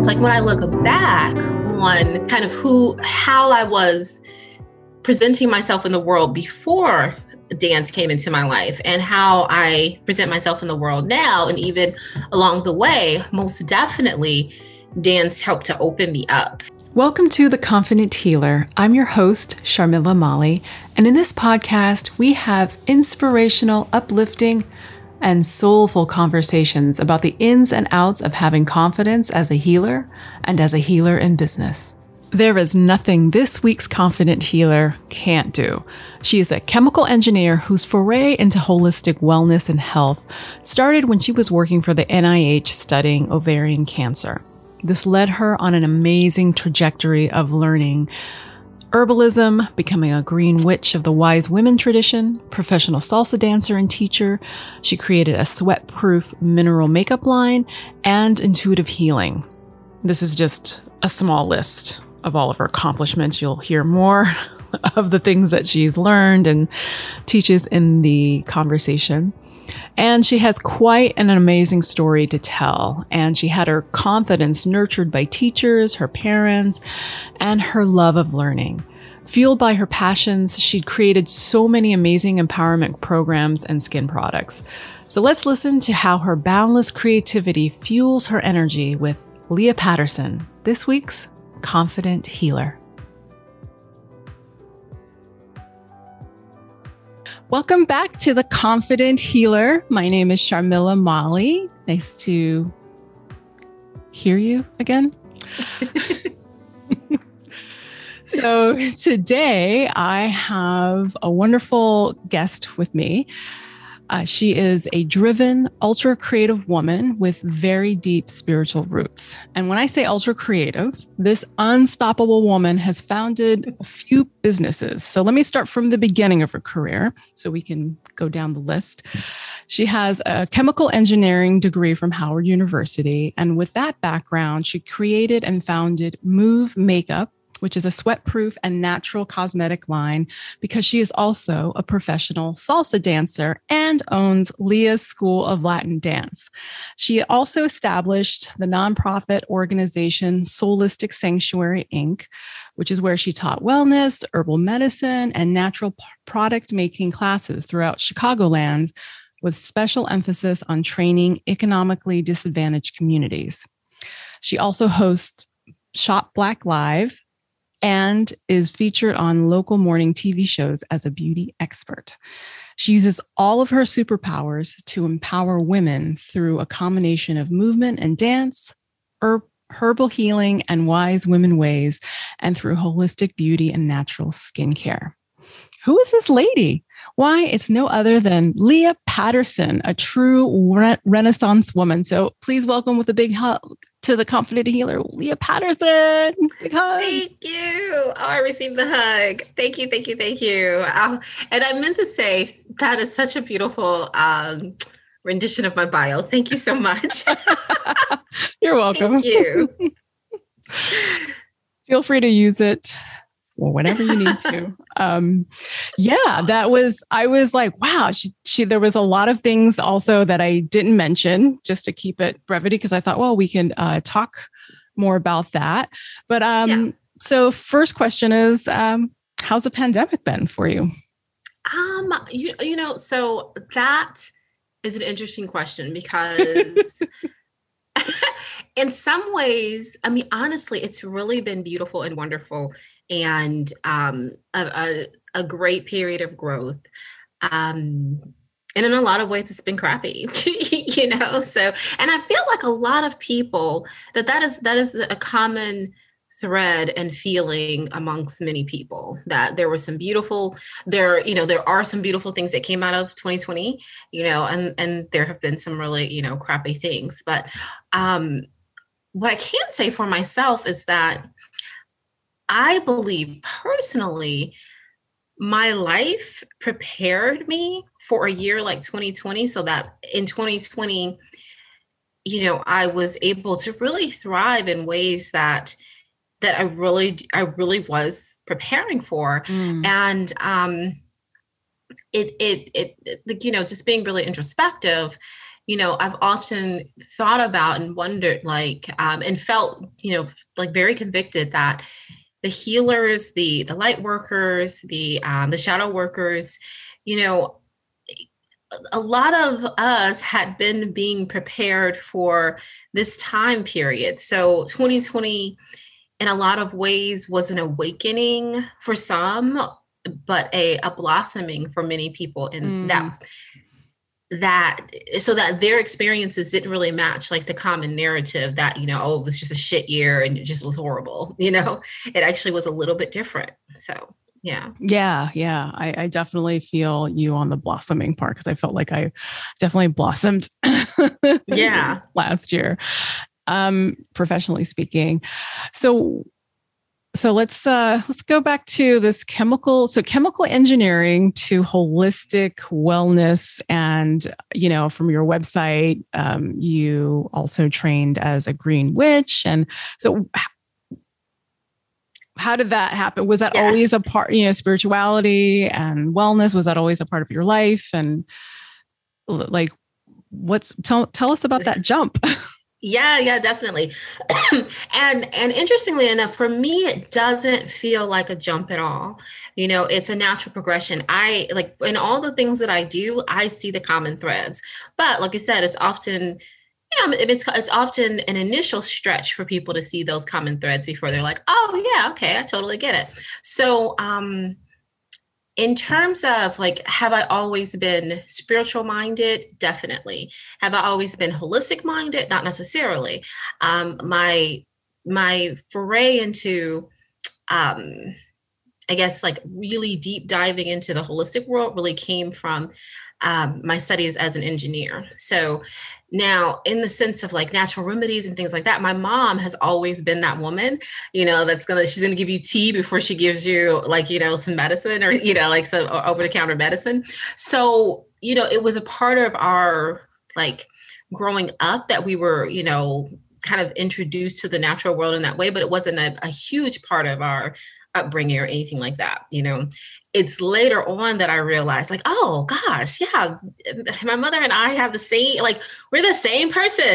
like when I look back on kind of how I was presenting myself in the world before dance came into my life and how I present myself in the world now, and even along the way, most definitely dance helped to open me up. Welcome to The Confident Healer. I'm your host, Sharmila Mali, and in this podcast, we have inspirational, uplifting, and soulful conversations about the ins and outs of having confidence as a healer and as a healer in business. There is nothing this week's Confident Healer can't do. She is a chemical engineer whose foray into holistic wellness and health started when she was working for the NIH studying ovarian cancer. This led her on an amazing trajectory of learning herbalism, becoming a green witch of the wise women tradition, professional salsa dancer and teacher. She created a sweat-proof mineral makeup line and intuitive healing. This is just a small list of all of her accomplishments. You'll hear more of the things that she's learned and teaches in the conversation. And she has quite an amazing story to tell. And she had her confidence nurtured by teachers, her parents, and her love of learning. Fueled by her passions, she'd created so many amazing empowerment programs and skin products. So let's listen to how her boundless creativity fuels her energy with Leah Patterson, this week's Confident Healer. Welcome back to The Confident Healer. My name is Sharmila Mali. Nice to hear you again. So today I have a wonderful guest with me. She is a driven, ultra creative woman with very deep spiritual roots. And when I say ultra creative, this unstoppable woman has founded a few businesses. So let me start from the beginning of her career so we can go down the list. She has a chemical engineering degree from Howard University. And with that background, she created and founded Move Makeup, which is a sweat-proof and natural cosmetic line, because she is also a professional salsa dancer and owns Leah's School of Latin Dance. She also established the nonprofit organization Soulistic Sanctuary, Inc., which is where she taught wellness, herbal medicine, and natural product making classes throughout Chicagoland, with special emphasis on training economically disadvantaged communities. She also hosts Shop Black Live, and is featured on local morning TV shows as a beauty expert. She uses all of her superpowers to empower women through a combination of movement and dance, herbal healing, and wise women ways, and through holistic beauty and natural skincare. Who is this lady? Why, it's no other than Leah Patterson, a true Renaissance woman. So please welcome with a big hug to the Confident Healer, Leah Patterson. Big hug. Thank you. Oh, I received the hug. Thank you, thank you, thank you. And I meant to say, that is such a beautiful rendition of my bio. Thank you so much. You're welcome. Thank you. Feel free to use it or whatever you need to. I was like, wow, there was a lot of things also that I didn't mention, just to keep it brevity, because I thought, well, we can talk more about that. But So first question is, how's the pandemic been for you? So that is an interesting question, because in some ways, I mean, honestly, it's really been beautiful and wonderful, and a great period of growth. And in a lot of ways, it's been crappy, So, and I feel like a lot of people that is a common thread and feeling amongst many people, that there are some beautiful things that came out of 2020, and there have been some really, crappy things. But what I can say for myself is that I believe personally, my life prepared me for a year like 2020, so that in 2020, I was able to really thrive in ways that I really was preparing for. And just being really introspective, I've often thought about and wondered, like, and felt, like very convicted that the healers, the light workers, the shadow workers, a lot of us had been being prepared for this time period. So 2020 in a lot of ways was an awakening for some, but a blossoming for many people in that so that their experiences didn't really match like the common narrative that, oh, it was just a shit year and it just was horrible. It actually was a little bit different. So yeah. I definitely feel you on the blossoming part, because I felt like I definitely blossomed last year, professionally speaking. So let's go back to this chemical engineering to holistic wellness. And, from your website, you also trained as a green witch. And so how did that happen? Was that always a part, spirituality and wellness? Was that always a part of your life? And like, tell us about that jump. Yeah, definitely. And interestingly enough, for me, it doesn't feel like a jump at all. It's a natural progression. I like in all the things that I do, I see the common threads. But like you said, it's often, it's often an initial stretch for people to see those common threads before they're like, oh yeah, okay, I totally get it. So, in terms of like, have I always been spiritual minded? Definitely. Have I always been holistic minded? Not necessarily. My foray into, I guess, like really deep diving into the holistic world really came from my studies as an engineer. So now, in the sense of like natural remedies and things like that, my mom has always been that woman, she's gonna give you tea before she gives you like, some medicine or, like some over the counter medicine. So, it was a part of our like growing up that we were, kind of introduced to the natural world in that way, but it wasn't a huge part of our upbringing or anything like that. It's later on that I realized like, oh gosh, yeah, my mother and I have the same, like we're the same person.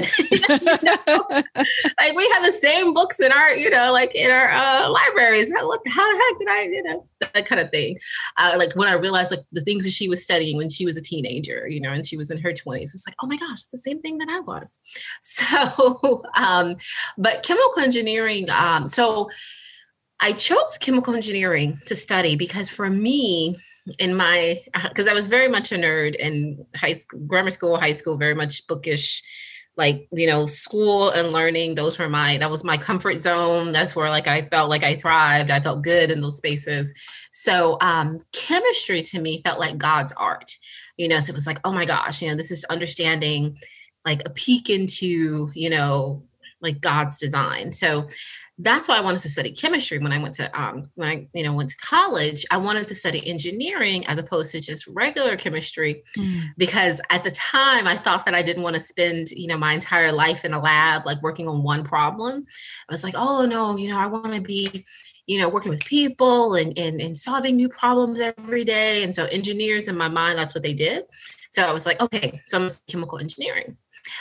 Like we have the same books in our, like in our libraries. How the heck did I, that kind of thing. Like when I realized like the things that she was studying when she was a teenager, and she was in her 20s, it's like, oh my gosh, it's the same thing that I was. So, but chemical engineering, so I chose chemical engineering to study because for me, because I was very much a nerd in grammar school, high school, very much bookish, like, school and learning. That was my comfort zone. That's where like I felt like I thrived. I felt good in those spaces. So chemistry to me felt like God's art, so it was like, oh my gosh, this is understanding like a peek into, like God's design. So that's why I wanted to study chemistry when I went to went to college. I wanted to study engineering as opposed to just regular chemistry, because at the time I thought that I didn't want to spend my entire life in a lab like working on one problem. I was like, oh no, I want to be working with people and solving new problems every day. And so engineers in my mind, that's what they did. So I was like, okay, so I'm chemical engineering.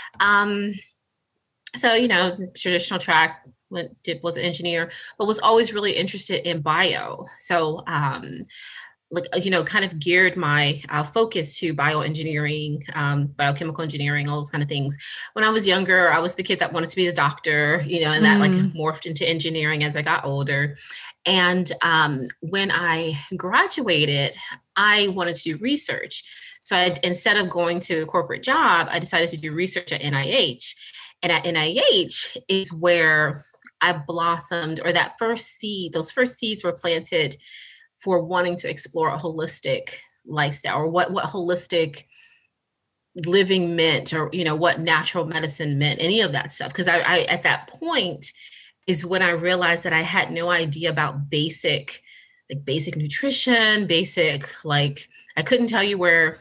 So traditional track. Was an engineer, but was always really interested in bio. So, kind of geared my focus to bioengineering, biochemical engineering, all those kind of things. When I was younger, I was the kid that wanted to be a doctor, and that like morphed into engineering as I got older. And when I graduated, I wanted to do research. So instead of going to a corporate job, I decided to do research at NIH. And at NIH is where I blossomed, or those first seeds were planted for wanting to explore a holistic lifestyle, or what holistic living meant, or, what natural medicine meant, any of that stuff. Because I at that point is when I realized that I had no idea about basic nutrition, I couldn't tell you where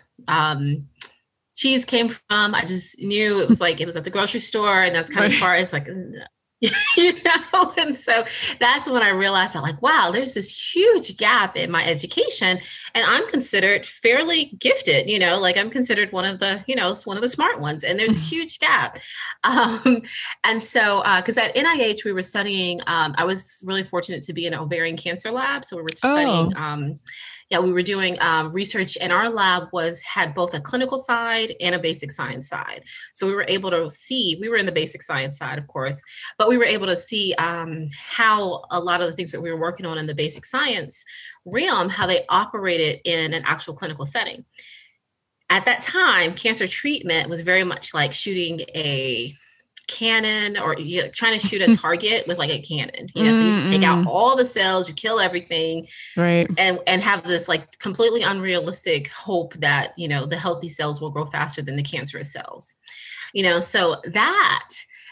cheese came from. I just knew it was at the grocery store, and that's kind of as far as like, And so that's when I realized I'm like, wow, there's this huge gap in my education, and I'm considered fairly gifted, like I'm considered one of the, one of the smart ones, and there's a huge gap. And so, because at NIH, we were studying, I was really fortunate to be in an ovarian cancer lab. So we were studying, we were doing research, and our lab had both a clinical side and a basic science side. So we were able to see, we were in the basic science side, of course, but we were able to see how a lot of the things that we were working on in the basic science realm, how they operated in an actual clinical setting. At that time, cancer treatment was very much like shooting a cannon, or trying to shoot a target with like a cannon, so you just take out all the cells, you kill everything, right, and have this like completely unrealistic hope that the healthy cells will grow faster than the cancerous cells, so that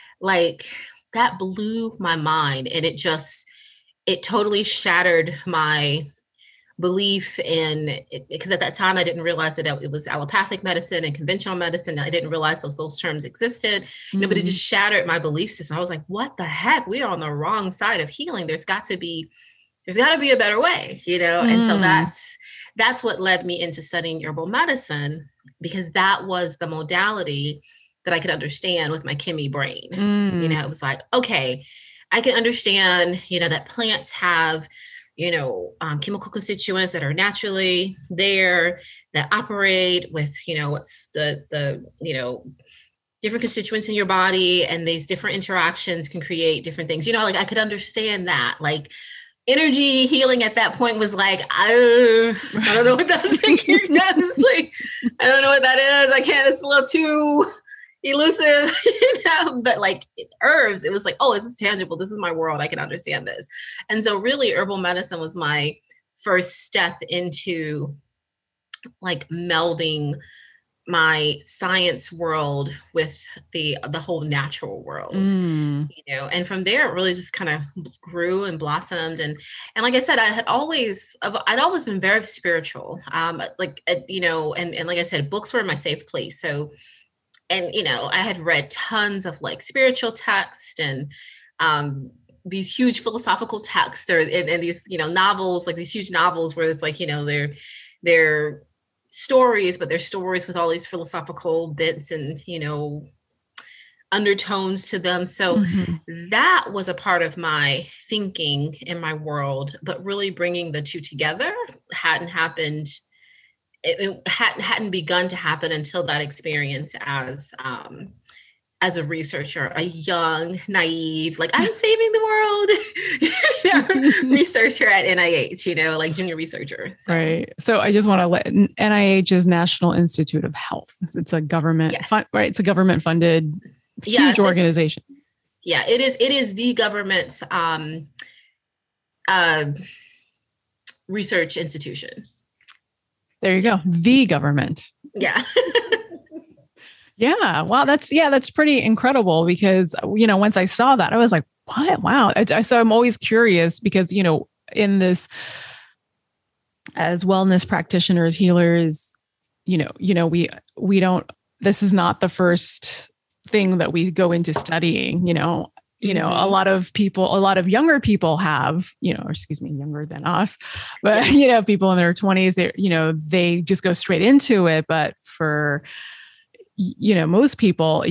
blew my mind, and it totally shattered my belief in it, because at that time I didn't realize that it was allopathic medicine and conventional medicine. I didn't realize those terms existed, but it just shattered my belief system. I was like, what the heck? We are on the wrong side of healing. There's got to be a better way, And so that's what led me into studying herbal medicine, because that was the modality that I could understand with my chemi brain. It was like, okay, I can understand, that plants have chemical constituents that are naturally there, that operate with, what's the different constituents in your body, and these different interactions can create different things. I could understand that. Like energy healing at that point was like, I don't know what that's like. Like, I don't know what that is. It's a little too elusive, but like herbs, it was like, oh, this is tangible. This is my world. I can understand this. And so really herbal medicine was my first step into like melding my science world with the whole natural world, and from there it really just kind of grew and blossomed. And like I said, I'd always been very spiritual. And like I said, books were my safe place. So, and, I had read tons of like spiritual text and these huge philosophical texts, and these, novels, like these huge novels where it's like, they're stories, but they're stories with all these philosophical bits and, undertones to them. So that was a part of my thinking in my world, but really bringing the two together hadn't happened. It hadn't begun to happen until that experience as a researcher, a young, naive, like I'm saving the world researcher at NIH, like junior researcher. So. Right. So I just want to let NIH is National Institute of Health. It's a government, right? It's a government funded huge organization. It is the government's research institution. There you go. The government. Yeah. Yeah. Wow. That's pretty incredible, because, once I saw that, I was like, what? Wow. So I'm always curious because, in this, as wellness practitioners, healers, we don't, this is not the first thing that we go into studying, a lot of younger people have, younger than us, but, people in their 20s, they just go straight into it. But for, most people,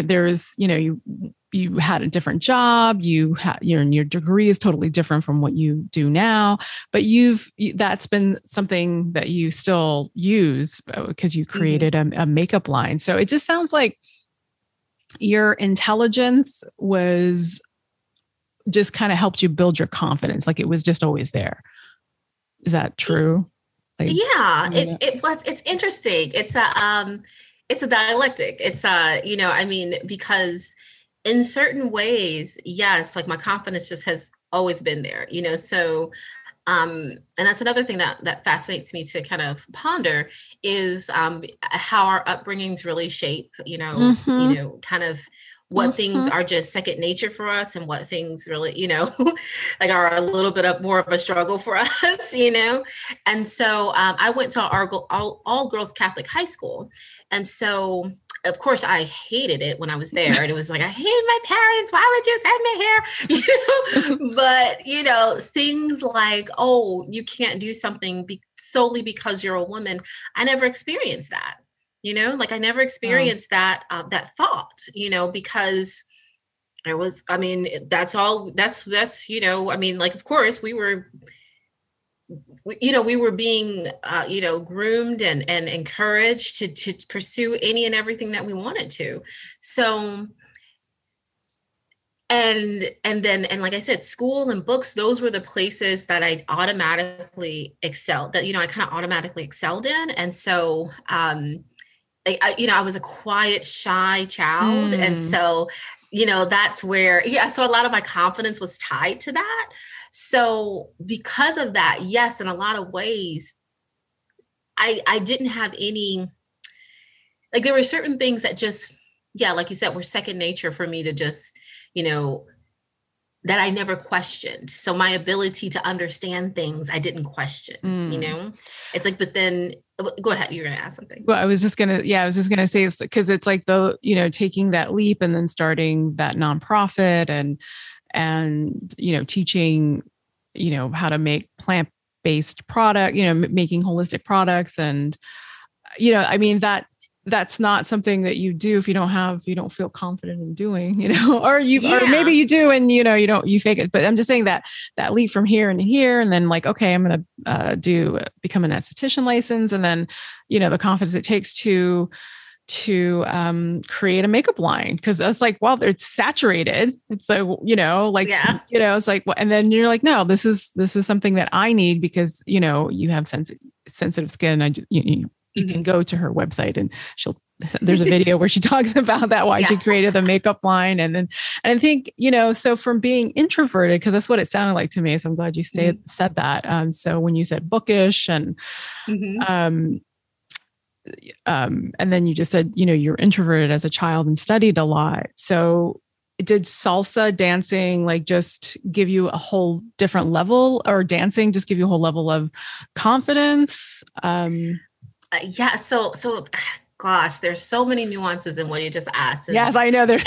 you had a different job, your degree is totally different from what you do now, but that's been something that you still use because you created a makeup line. So it just sounds like your intelligence was just kind of helped you build your confidence. Like it was just always there. Is that true? Like, yeah, it's interesting. It's a dialectic. It's because in certain ways, yes, like my confidence just has always been there, so, and that's another thing that fascinates me to kind of ponder is, how our upbringings really shape, kind of what things are just second nature for us and what things really, like are a little bit more of a struggle for us, And so I went to our all girls Catholic high school. And so of course, I hated it when I was there. And it was like, I hate my parents. Why would you send me here? But, things like, oh, you can't do something solely because you're a woman. I never experienced that, like I never experienced that thought, because there was, that's like, of course we were being, groomed and encouraged to pursue any and everything that we wanted to. So, and like I said, school and books, those were the places that I automatically excelled, that, I kind of automatically excelled in. And so, I was a quiet, shy child. And so, that's where, so a lot of my confidence was tied to that. So because of that, yes, in a lot of ways, I didn't have any, like, there were certain things that just, like you said, were second nature for me to just, that I never questioned. So my ability to understand things, I didn't question, it's like, but then go ahead. You're going to ask something. Well, I was just going to say, because it's like taking that leap and then starting that nonprofit and, teaching, how to make plant-based product, making holistic products. And, that's not something that you do if you don't feel confident in doing, or or maybe you do, and, you fake it. But I'm just saying that leap from here and here, and then like, okay, I'm going to become an esthetician license. And then, the confidence it takes to create a makeup line. Cause it's like, well, it's saturated. It's like, it's like, and then you're like, no, this is something that I need because, you have sensitive skin. You can go to her website and there's a video where she talks about that, why she created the makeup line. And I think, so from being introverted, cause that's what it sounded like to me. So I'm glad you said that. So when you said bookish and then you just said, you're introverted as a child and studied a lot. So did salsa dancing like just give you a whole different level, or dancing just give you a whole level of confidence? So gosh, there's so many nuances in what you just asked. Yes, I know. Too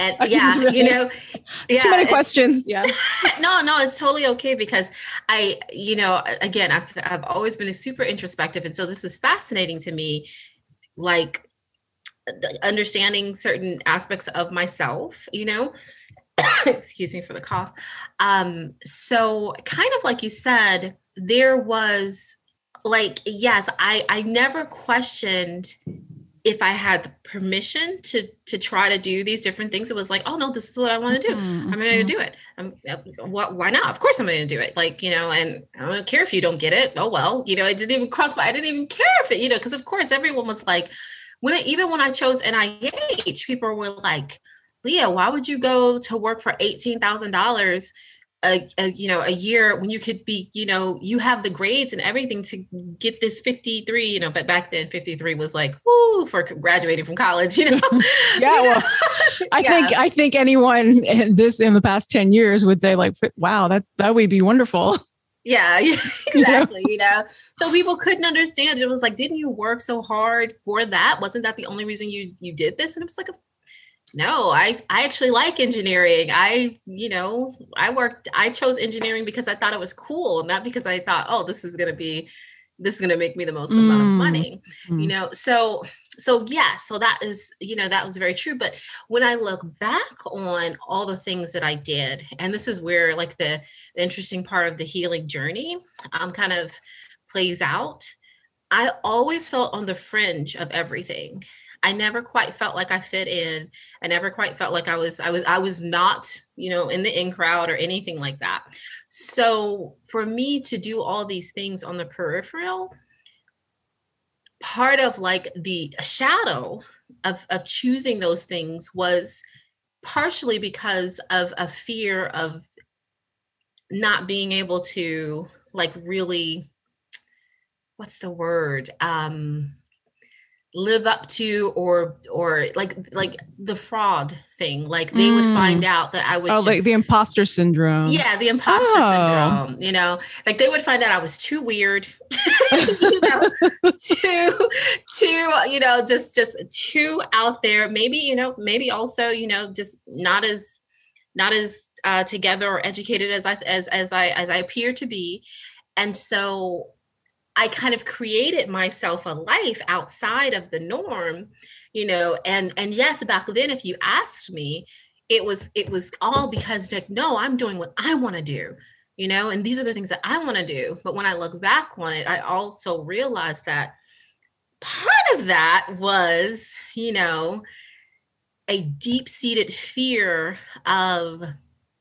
many questions. Yeah. No, it's totally okay, because again, I've always been super introspective. And so this is fascinating to me, like understanding certain aspects of myself, excuse me for the cough. So kind of like you said, there was like, yes, I never questioned if I had permission to try to do these different things. It was like, oh no, this is what I want to do. I'm going to do it. Why not? Of course I'm going to do it. Like, and I don't care if you don't get it. Oh, well, it didn't even I didn't even care if it, because of course everyone was like, even when I chose NIH, people were like, Leah, why would you go to work for $18,000 a year when you could be, you have the grades and everything to get this 53, but back then 53 was like, woo, for graduating from college, Yeah. Well, I think anyone in the past 10 years would say like, wow, that would be wonderful. Yeah, exactly. So people couldn't understand. It was like, didn't you work so hard for that? Wasn't that the only reason you did this? And it was like, no, I actually like engineering. I chose engineering because I thought it was cool, not because I thought, oh, this is going to make me the most amount of money, So that is, that was very true. But when I look back on all the things that I did, and this is where like the interesting part of the healing journey kind of plays out, I always felt on the fringe of everything. I never quite felt like I fit in. I never quite felt like I was not, in the in crowd or anything like that. So for me to do all these things on the peripheral, part of like the shadow of choosing those things was partially because of a fear of not being able to like really, what's the word? Live up to or like the fraud thing. Like they would find out that I was like the imposter syndrome. Yeah, the imposter syndrome, like they would find out I was too weird. you know, just too out there. Maybe, maybe also, just not as together or educated as I appear to be. And so I kind of created myself a life outside of the norm, and yes, back then, if you asked me, it was all because like, no, I'm doing what I want to do, and these are the things that I want to do. But when I look back on it, I also realized that part of that was, a deep-seated fear of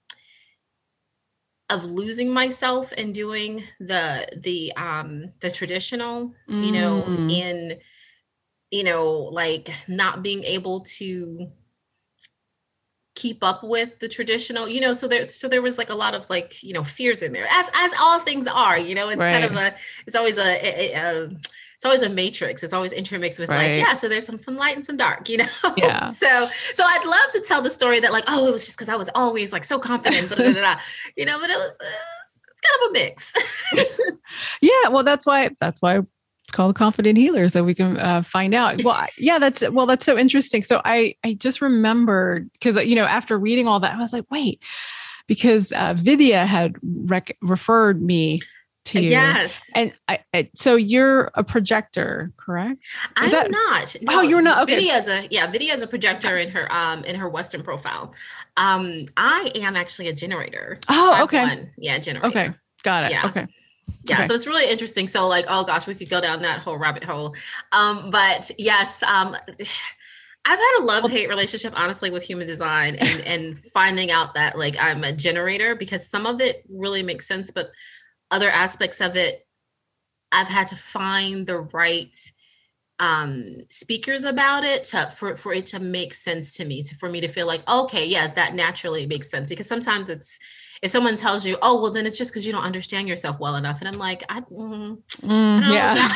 losing myself and doing the traditional, in, like not being able to keep up with the traditional, so there was like a lot of like, fears in there, as all things are, it's Right. kind of it's always a matrix. It's always intermixed with Right. like, yeah, so there's some light and some dark, Yeah. So I'd love to tell the story that like, oh, it was just because I was always like so confident, but it was it's kind of a mix. Yeah. Well, that's why it's called the Confident Healer, so we can find out. Well, yeah, that's so interesting. So I just remembered because, after reading all that, I was like, wait, because Vidya had referred me to you. Yes. And so you're a projector, correct? I'm not. No, oh, you're not. Okay. Vidya's a projector in her Western profile. I am actually a generator. Oh, okay. 5-1. Yeah, generator. Okay. Got it. Yeah. Okay. Yeah, so it's really interesting. So like, oh gosh, we could go down that whole rabbit hole. But yes, I've had a love-hate relationship, honestly, with human design and finding out that like I'm a generator, because some of it really makes sense, but other aspects of it, I've had to find the right speakers about it for it to make sense to me, for me to feel like, okay, yeah, that naturally makes sense. Because sometimes if someone tells you, oh, well, then it's just because you don't understand yourself well enough. And I'm like, yeah.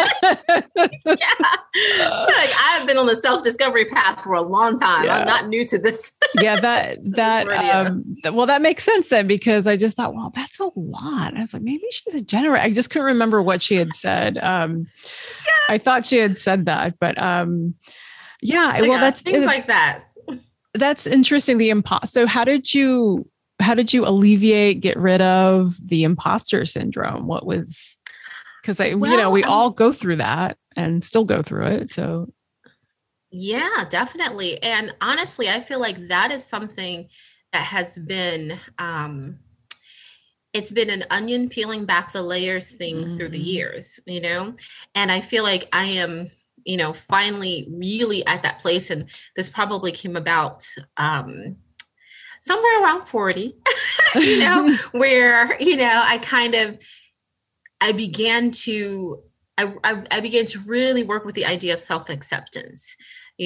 Yeah. Like, I've been on the self-discovery path for a long time. Yeah. I'm not new to this. Yeah, well, that makes sense then, because I just thought, well, that's a lot. I was like, maybe she's a generator. I just couldn't remember what she had said. I thought she had said that, but well, that's things like that. That's interesting. So how did you get rid of the imposter syndrome? What was, because we all go through that and still go through it. So. Yeah, definitely. And honestly, I feel like that is something that has been, it's been an onion peeling back the layers thing through the years, and I feel like I am, finally really at that place. And this probably came about, somewhere around 40, where, I began to really work with the idea of self-acceptance,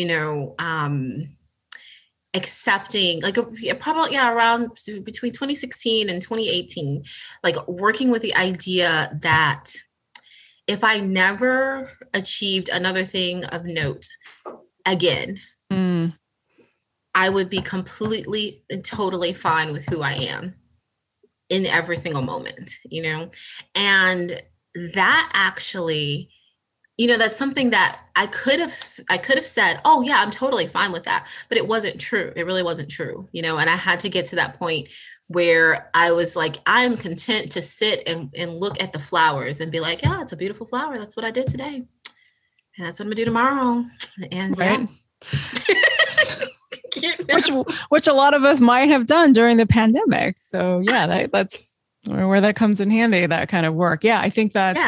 accepting, like probably around between 2016 and 2018, like working with the idea that if I never achieved another thing of note again, I would be completely and totally fine with who I am in every single moment, and that actually, that's something that I could have said, oh yeah, I'm totally fine with that. But it wasn't true. It really wasn't true, and I had to get to that point where I was like, I'm content to sit and look at the flowers and be like, yeah, it's a beautiful flower. That's what I did today. And that's what I'm gonna do tomorrow. And right. Which a lot of us might have done during the pandemic. So yeah, that's where that comes in handy, that kind of work. Yeah, I think that's,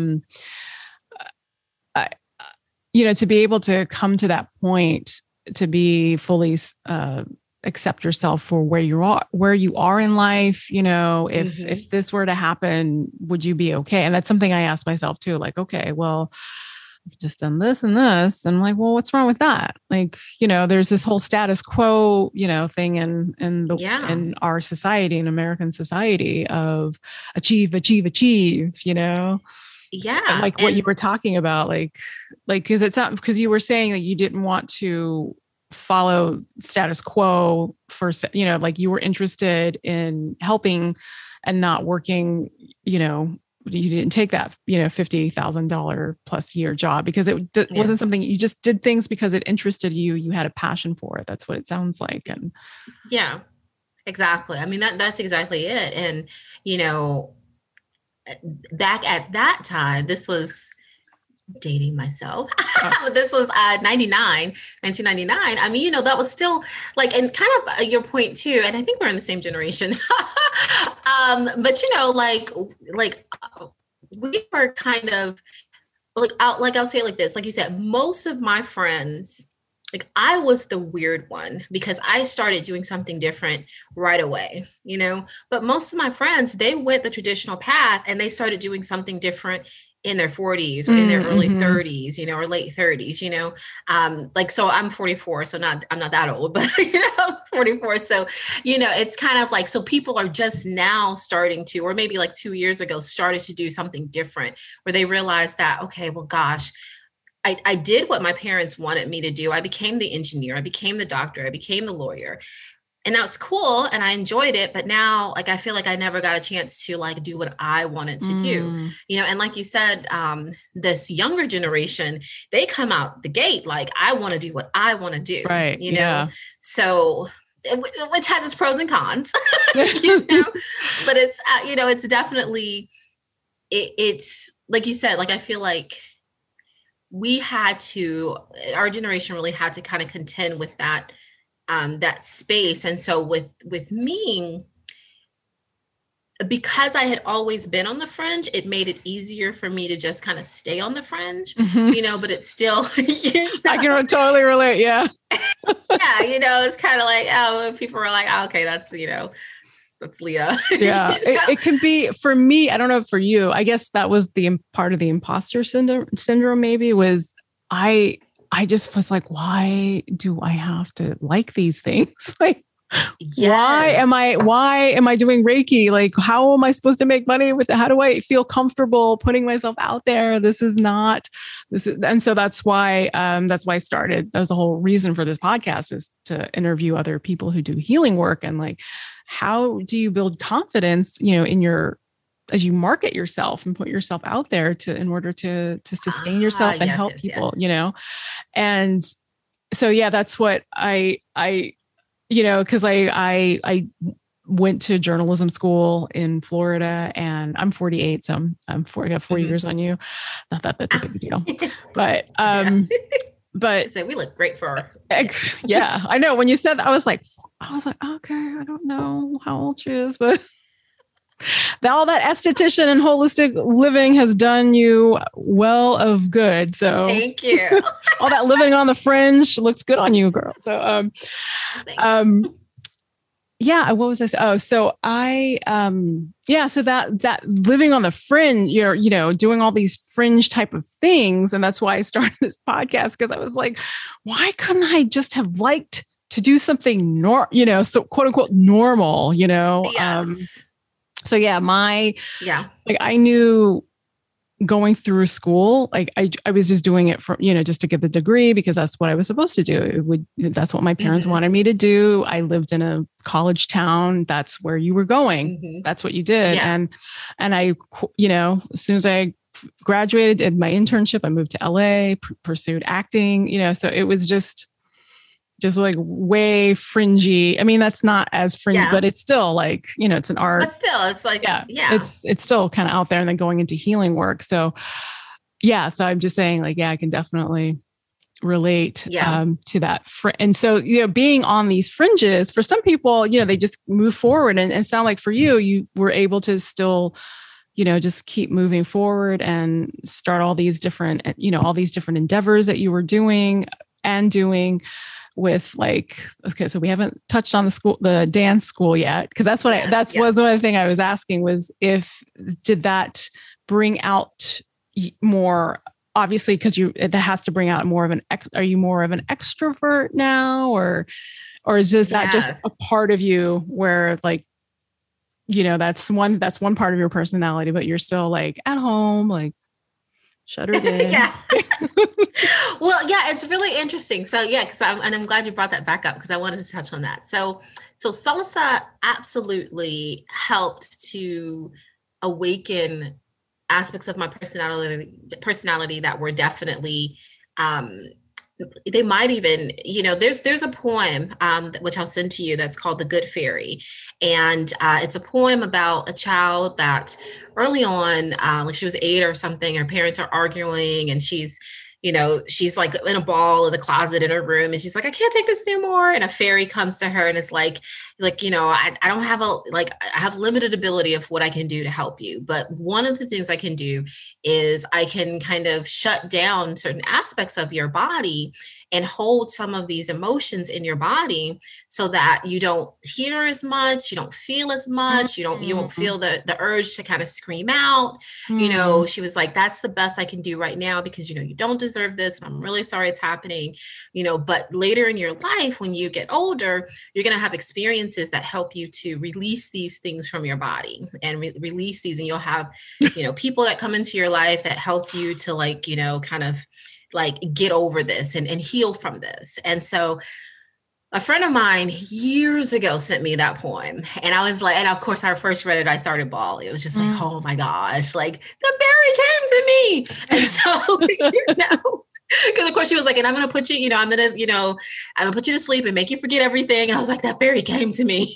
to be able to come to that point, to be fully accept yourself for where you are in life. If this were to happen, would you be okay? And that's something I asked myself too. Like, okay, well, I've just done this and this. And I'm like, well, what's wrong with that? Like, there's this whole status quo, thing in our society, in American society, of achieve. Yeah. And like what you were talking about, like, cause it's not, because you were saying that you didn't want to follow status quo for, like you were interested in helping and not working, you didn't take that, $50,000 plus year job because it wasn't something you just did things because it interested you. You had a passion for it. That's what it sounds like. And yeah, exactly. I mean, that's exactly it. And, back at that time, this was dating myself. This was 1999. I mean, that was still like, and kind of your point too. And I think we're in the same generation. But we were kind of I'll say it like this, like you said, most of my friends, like I was the weird one because I started doing something different right away, but most of my friends, they went the traditional path and they started doing something different in their 40s or in their early 30s, or late 30s, so I'm 44, so I'm not that old, but 44. So, it's kind of like, so people are just now starting to, or maybe like 2 years ago, started to do something different where they realized that, okay, well, gosh, I did what my parents wanted me to do. I became the engineer, I became the doctor, I became the lawyer. And that was cool and I enjoyed it. But now, I feel like I never got a chance to do what I wanted to do, and like you said, this younger generation, they come out the gate like, I want to do what I want to do. Right. So, which has its pros and cons, but it's, it's definitely, it's like you said, I feel like our generation really had to kind of contend with that space. And so with me, because I had always been on the fringe, it made it easier for me to just kind of stay on the fringe, but it's still, I can totally relate. Yeah. Yeah. It's kind of like, oh, people are like, oh, okay, that's Leah. Yeah. It can be for me. I don't know for you. I guess that was the part of the imposter syndrome maybe was I just was like, why do I have to like these things? Why am I doing Reiki? Like, how am I supposed to make money with it? How do I feel comfortable putting myself out there? And so that's why I started. That was the whole reason for this podcast, is to interview other people who do healing work and how do you build confidence, as you market yourself and put yourself out there in order to sustain yourself and help people, And so, yeah, that's what cause I went to journalism school in Florida and I'm 48. So I got 4 years on you. Not that that's a big deal, but, but so we look great for our yeah, I know. When you said that, I was like, okay, I don't know how old she is, but all that esthetician and holistic living has done you well of good. So thank you. All that living on the fringe looks good on you, girl. So, yeah. What was I saying? Oh, so so that living on the fringe, doing all these fringe type of things. And that's why I started this podcast. Cause I was like, why couldn't I just have liked to do something so quote unquote normal, Yes. So yeah, I knew going through school, I was just doing it for, just to get the degree because that's what I was supposed to do. That's what my parents wanted me to do. I lived in a college town. That's where you were going. That's what you did. Yeah. And I, as soon as I graduated, did my internship, I moved to LA, pursued acting, so it was just way fringy. I mean, that's not as fringy, but it's still it's an art. But still, it's it's still kind of out there and then going into healing work. So so I'm just saying I can definitely relate to that. And so, being on these fringes for some people, they just move forward and sound like for you were able to still, just keep moving forward and start all these different endeavors that you were doing with okay, so we haven't touched on the dance school yet. Cause that's what was one of the things I was asking was did that bring out more, obviously, cause that has to bring out more of are you more of an extrovert now or is that just a part of you where that's one part of your personality, but you're still at home, shut her in. Yeah. Well, yeah, it's really interesting. So because I'm glad you brought that back up because I wanted to touch on that. So salsa absolutely helped to awaken aspects of my personality that were definitely, they might even, there's a poem, which I'll send to you, that's called The Good Fairy. And it's a poem about a child that early on, like she was 8 or something, her parents are arguing, and she's like in a ball in the closet in her room, and she's like, I can't take this anymore. And a fairy comes to her and it's like, I don't have I have limited ability of what I can do to help you. But one of the things I can do is I can kind of shut down certain aspects of your body and hold some of these emotions in your body so that you don't hear as much, you don't feel as much, you won't feel the urge to kind of scream out. She was like, that's the best I can do right now, because, you don't deserve this. And I'm really sorry it's happening, but later in your life, when you get older, you're going to have experiences that help you to release these things from your body and release these. And you'll have, people that come into your life that help you to kind of get over this and heal from this. And so a friend of mine years ago sent me that poem, and I was like, and of course I first read it, I started bawling. It was just like, oh my gosh, like the berry came to me. And so, because of course she was like, and I'm going to put you, I'm going to put you to sleep and make you forget everything. And I was like, that berry came to me.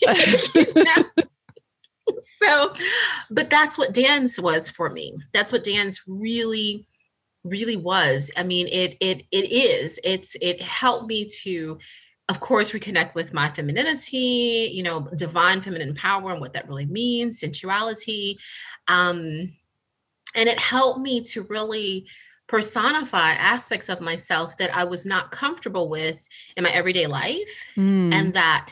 So, but that's what dance was for me. That's what dance really was. I mean, it helped me to, of course, reconnect with my femininity, divine feminine power and what that really means, sensuality. And it helped me to really personify aspects of myself that I was not comfortable with in my everyday life. And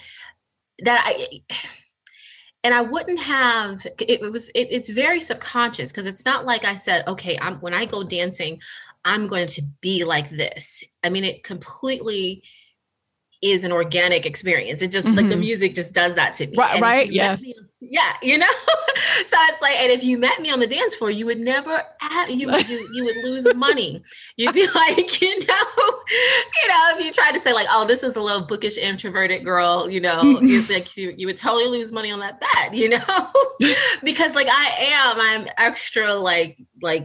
and I wouldn't have, it's very subconscious, because it's not like I said, okay, when I go dancing, I'm going to be like this. I mean, it completely is an organic experience. It just like the music just does that to me. Right. Yes. So it's like, and if you met me on the dance floor, you would never, you would lose money. You'd be like, if you tried to say like, oh, this is a little bookish, introverted girl, you would totally lose money on that bet, because like I'm extra like,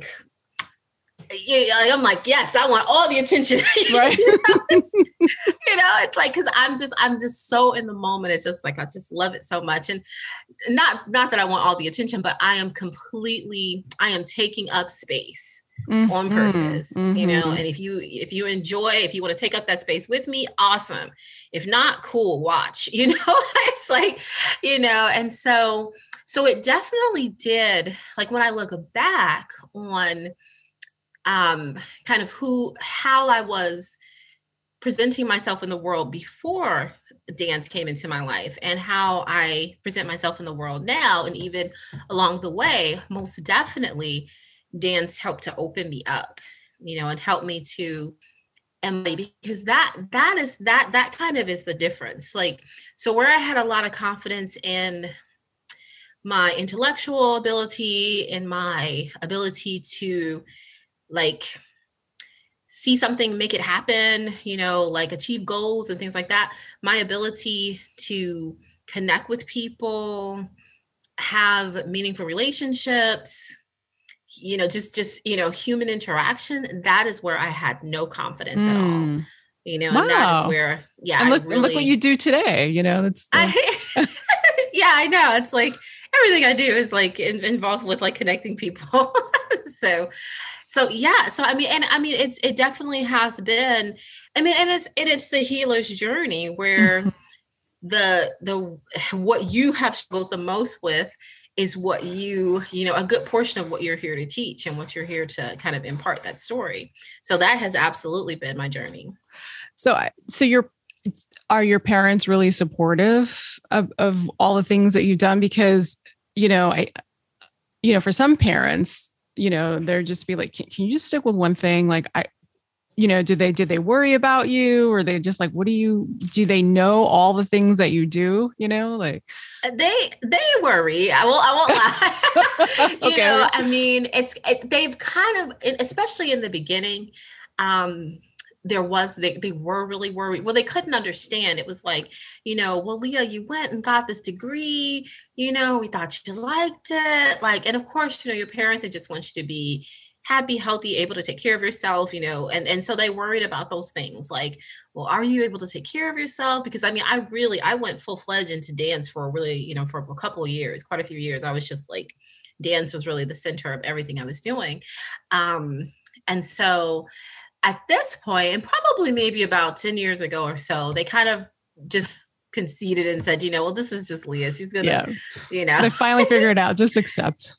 I'm like, yes, I want all the attention. Right. It's like, cause I'm just so in the moment. It's just like, I just love it so much. And not that I want all the attention, but I am taking up space on purpose, and if you enjoy, if you want to take up that space with me, awesome. If not, cool, watch, it's like, and so it definitely did. Like when I look back on kind of how I was presenting myself in the world before dance came into my life, and how I present myself in the world now, and even along the way, most definitely dance helped to open me up, and help me to embody, because that kind of is the difference. Like, so where I had a lot of confidence in my intellectual ability, in my ability to like see something, make it happen, like achieve goals and things like that. My ability to connect with people, have meaningful relationships, just human interaction. That is where I had no confidence at all. And that is where, and look what you do today. That's yeah, I know. It's like everything I do is like involved with like connecting people. So yeah. So, it definitely has been, and it's the healer's journey where the what you have struggled the most with is what a good portion of what you're here to teach and what you're here to kind of impart that story. So that has absolutely been my journey. So are your parents really supportive of all the things that you've done? Because, for some parents, they're just be like, can you just stick with one thing? Like, did they worry about you, or they just like, do they know all the things that you do? Like they worry. I won't lie. Okay. They've kind of, especially in the beginning, they were really worried. Well, they couldn't understand. It was like, well, Leah, you went and got this degree, we thought you liked it. Like, and of course, your parents, they just want you to be happy, healthy, able to take care of yourself, and so they worried about those things. Like, well, are you able to take care of yourself? Because I mean, I went full-fledged into dance for really, for a couple of years, quite a few years. I was just like, dance was really the center of everything I was doing. And so at this point, and probably maybe about 10 years ago or so, they kind of just conceded and said, well, this is just Leah. She's going to, They finally figured it out. Just accept.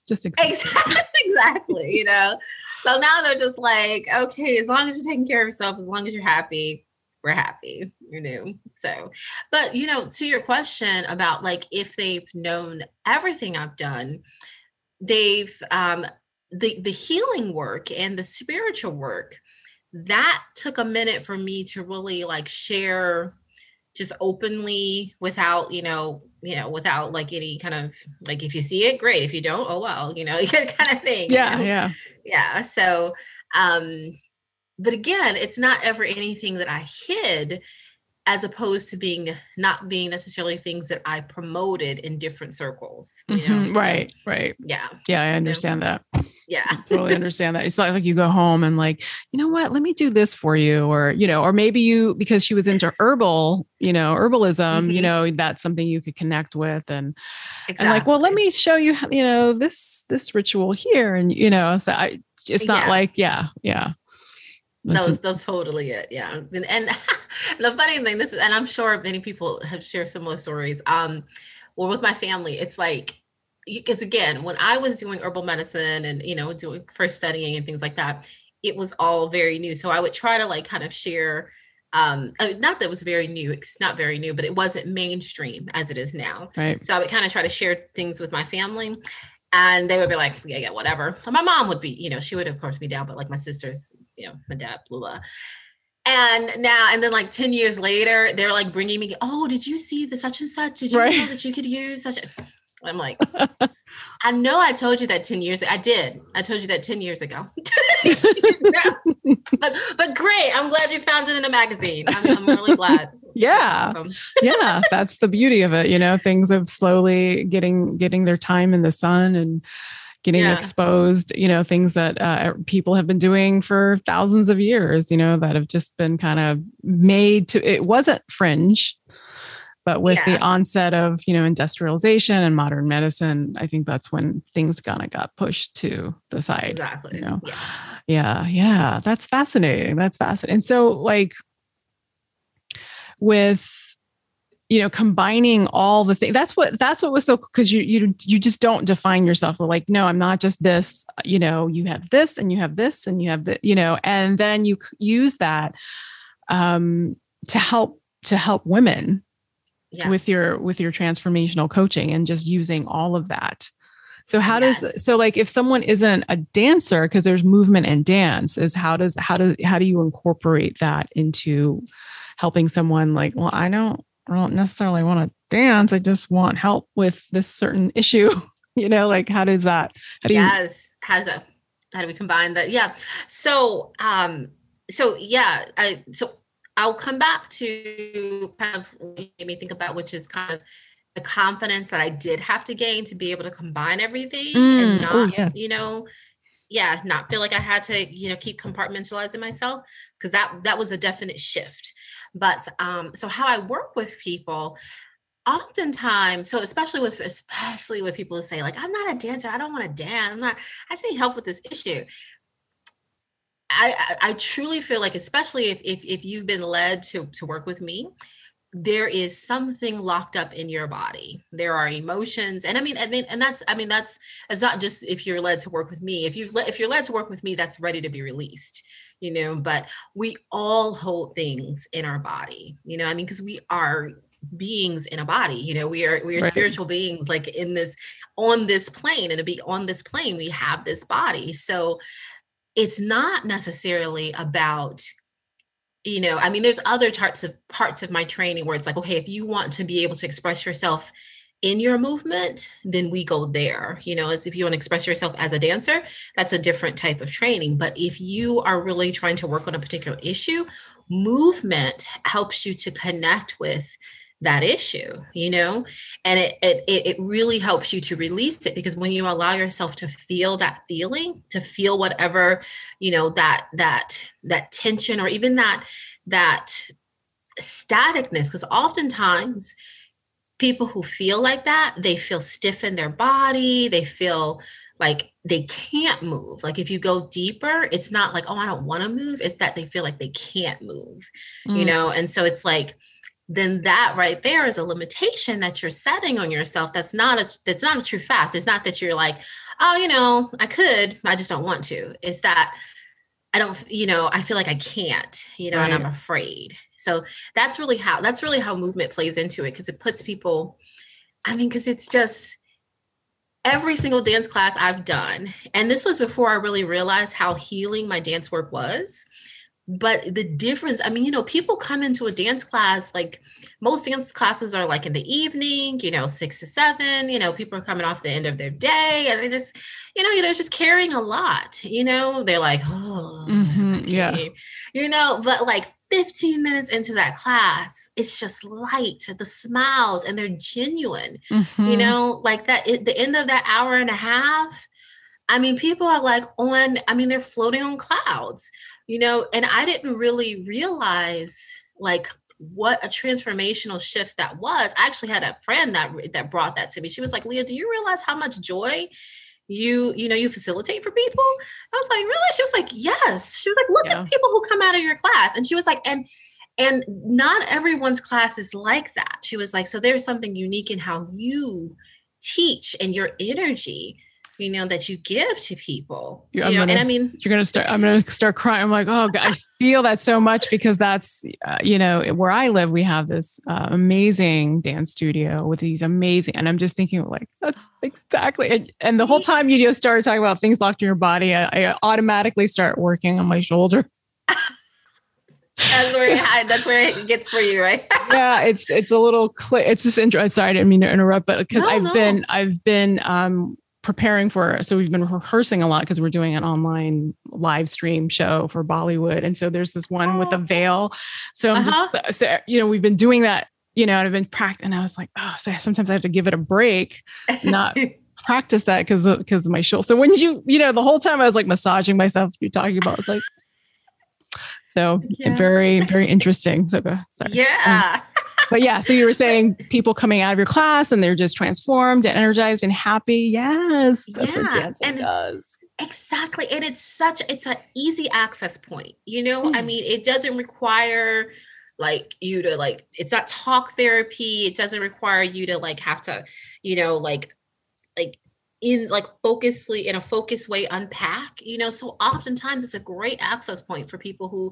Exactly. So now they're just like, okay, as long as you're taking care of yourself, as long as you're happy, we're happy, So, but, to your question about like, if they've known everything I've done, they've, the healing work and the spiritual work, that took a minute for me to really like share just openly without, without like any kind of like, if you see it, great. If you don't, oh, well, kind of thing. Yeah. Yeah. So, but again, it's not ever anything that I hid, as opposed to not being necessarily things that I promoted in different circles. So, right. Yeah. Yeah. I understand that. Yeah. I totally understand that. It's not like you go home and like, what, let me do this for you. Or, or maybe because she was into herbalism, that's something you could connect with and like, well, let me show you, this ritual here. And, so it's not like, yeah. That's totally it. Yeah. And the funny thing, and I'm sure many people have shared similar stories. Well, with my family, it's like, because again, when I was doing herbal medicine and, doing first studying and things like that, it was all very new. So I would try to like kind of share, not that it was very new, it's not very new, but it wasn't mainstream as it is now. Right. So I would kind of try to share things with my family. And they would be like, yeah, whatever. So my mom would be, she would of course be down, but like my sisters, my dad, blah, blah. And then like 10 years later, they're like bringing me, oh, did you see the such and such? Did you know that you could use such a, I'm like, I know I told you that 10 years. I did. I told you that 10 years ago. But great. I'm glad you found it in a magazine. I'm really glad. Yeah. Awesome. Yeah. That's the beauty of it. Things of slowly getting their time in the sun and getting exposed, things that people have been doing for thousands of years, that have just been kind of made to, it wasn't fringe, but with the onset of, industrialization and modern medicine, I think that's when things kind of got pushed to the side. Exactly. Yeah. That's fascinating. And so like with, combining all the things, that's what was so, because you just don't define yourself like, no, I'm not just this, you have this and you have this and you have the, and then you use that to help women with your transformational coaching and just using all of that. So like if someone isn't a dancer, because there's movement and dance, how do you incorporate that into helping someone like, well, I don't necessarily want to dance. I just want help with this certain issue, like how do we combine that? Yeah. So, I'll come back to kind of what made me think about, which is kind of the confidence that I did have to gain to be able to combine everything and not, not feel like I had to, keep compartmentalizing myself, because that was a definite shift. But so how I work with people, oftentimes, so especially with people who say like, I'm not a dancer, I don't want to dance, I just need help with this issue. I truly feel like, especially if you've been led to work with me, there is something locked up in your body. There are emotions. And that's it's not just if you're led to work with me. If you're led to work with me, that's ready to be released, but we all hold things in our body, because we are beings in a body, we are right. Spiritual beings, like on this plane, and to be on this plane, we have this body. So it's not necessarily about, there's other parts of my training where it's like, okay, if you want to be able to express yourself in your movement, then we go there. As if you want to express yourself as a dancer, that's a different type of training. But if you are really trying to work on a particular issue, movement helps you to connect with that issue, and it really helps you to release it, because when you allow yourself to feel that feeling, to feel whatever, that tension, or even that staticness, because oftentimes people who feel like that, they feel stiff in their body, they feel like they can't move. Like if you go deeper, it's not like, oh, I don't want to move, it's that they feel like they can't move, and so it's like, then that right there is a limitation that you're setting on yourself. That's not a true fact. It's not that you're like, oh, I could, I just don't want to. It's that I don't, I feel like I can't, right. And I'm afraid. So that's really how movement plays into it. Cause it puts people, cause it's just every single dance class I've done. And this was before I really realized how healing my dance work was. But the difference, people come into a dance class, like most dance classes are like in the evening, 6 to 7, people are coming off the end of their day, and they just, they're just carrying a lot, they're like, oh, okay. But like 15 minutes into that class, it's just light, the smiles, and they're genuine, like that, at the end of that hour and a half, people are like they're floating on clouds. And I didn't really realize like what a transformational shift that was. I actually had a friend that brought that to me. She was like, Leah, do you realize how much joy you facilitate for people? I was like, really? She was like, yes. She was like, look at people who come out of your class. And she was like, and not everyone's class is like that. She was like, so there's something unique in how you teach and your energy, that you give to people, I'm going to start crying. I'm like, oh God, I feel that so much, because that's, where I live, we have this amazing dance studio with these amazing, and I'm just thinking like, that's exactly. And the whole time you started talking about things locked in your body, I automatically start working on my shoulder. That's where it gets for you, right? Yeah, it's a little it's just interesting. Sorry, I didn't mean to interrupt, but because I've been preparing so we've been rehearsing a lot because we're doing an online live stream show for Bollywood. And so there's this one with a veil. So I'm we've been doing that, and I've been practicing, and I was like, oh, so sometimes I have to give it a break, not practice that because of my shoulder. So when the whole time I was like massaging myself, you're talking about, it's like, so very, very interesting. So sorry. Yeah. But yeah, so you were saying people coming out of your class and they're just transformed and energized and happy. Yes, that's what dancing does. Exactly. And it's an easy access point. It doesn't require like you to like, it's not talk therapy. It doesn't require you to like have to, in like focusly in a focused way unpack, so oftentimes it's a great access point for people who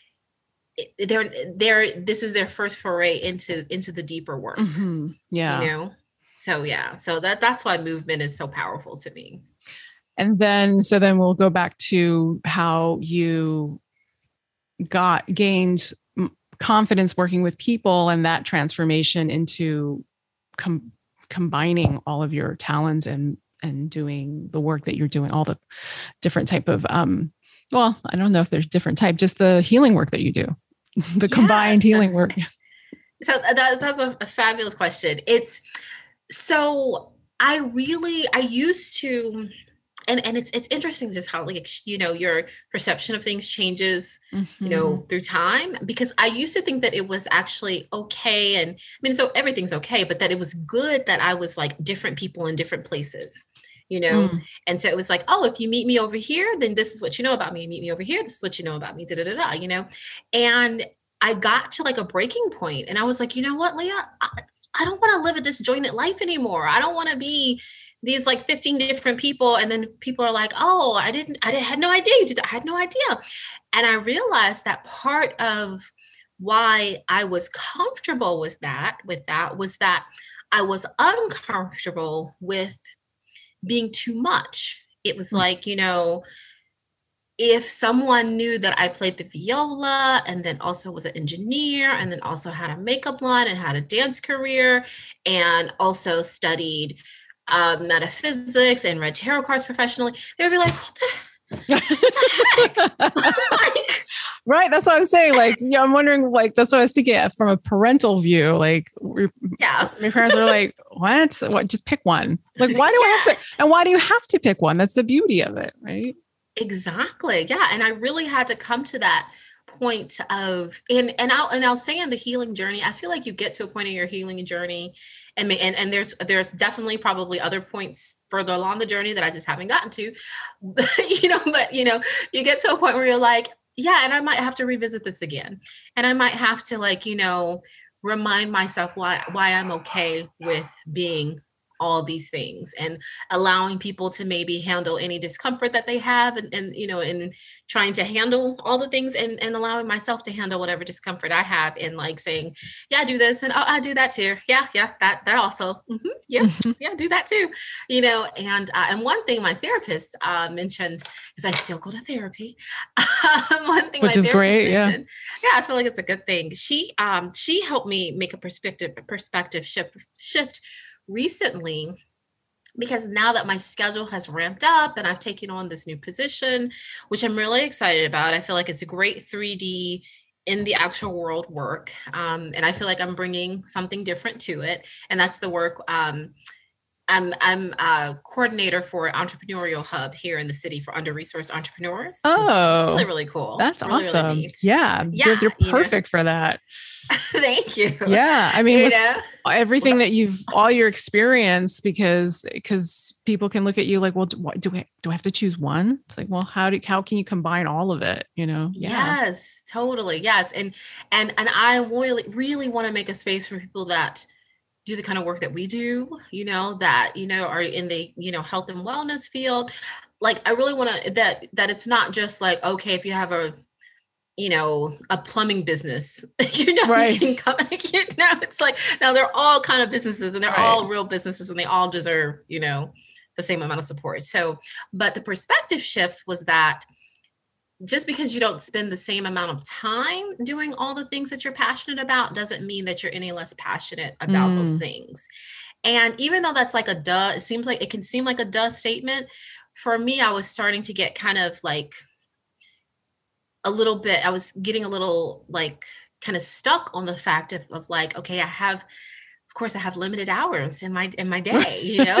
this is their first foray into the deeper work. Yeah. So that's why movement is so powerful to me. And then we'll go back to how you gained confidence working with people, and that transformation into combining all of your talents and doing the work that you're doing, all the different type of well, I don't know if there's different type, just the healing work that you do. The combined healing work. So that's a fabulous question. It's so I used to, and it's interesting just how like, your perception of things changes, through time, because I used to think that it was actually okay. And so everything's okay, but that it was good that I was like different people in different places. And so it was like, oh, if you meet me over here, then this is what you know about me. You meet me over here, this is what you know about me, and I got to like a breaking point, and I was like, you know what, Leah, I don't want to live a disjointed life anymore. I don't want to be these like 15 different people. And then people are like, oh, I had no idea you did that. I had no idea. And I realized that part of why I was comfortable with that was that I was uncomfortable with being too much. It was like, if someone knew that I played the viola and then also was an engineer and then also had a makeup line and had a dance career and also studied metaphysics and read tarot cards professionally, they would be like, what the heck? Right. That's what I was saying. Like, yeah, I'm wondering, like, that's what I was thinking from a parental view. Like, yeah, my parents are like, what? Just pick one. Like, why do I have to? And why do you have to pick one? That's the beauty of it, right? Exactly. Yeah. And I really had to come to that point of, and I'll say in the healing journey, I feel like you get to a point in your healing journey, and there's definitely probably other points further along the journey that I just haven't gotten to, but you get to a point where you're like, yeah, and I might have to revisit this again. And I might have to, like, remind myself why I'm okay with being all these things and allowing people to maybe handle any discomfort that they have and trying to handle all the things and allowing myself to handle whatever discomfort I have, and like saying, yeah, I do this and I do that too. Yeah. That also. Mm-hmm, yeah. Yeah. Do that too. And one thing my therapist mentioned is I still go to therapy. One thing, which is great. Yeah. I feel like it's a good thing. She helped me make a perspective shift recently, because now that my schedule has ramped up and I've taken on this new position, which I'm really excited about, I feel like it's a great 3D in the actual world work. And I feel like I'm bringing something different to it. And that's the work. I'm a coordinator for Entrepreneurial Hub here in the city for under-resourced entrepreneurs. Oh, it's really, really cool. That's really, awesome. Really yeah. You're perfect for that. Thank you. Yeah. I mean, everything that all your experience, because people can look at you like, well, do I have to choose one? It's like, well, how can you combine all of it? Yeah. Yes, totally. Yes. And I really, really want to make a space for people that do the kind of work that we do, that, are in the, health and wellness field. Like, I really want to, that it's not just like, okay, if you have a plumbing business, right. You can come, it's like, now they're all kind of businesses and they're all real businesses and they all deserve, the same amount of support. So, but the perspective shift was that just because you don't spend the same amount of time doing all the things that you're passionate about doesn't mean that you're any less passionate about those things. And even though that's like a duh, it can seem like a duh statement. For me, I was starting to get kind of like I was getting a little like kind of stuck on the fact of like, okay, I have limited hours in my day, and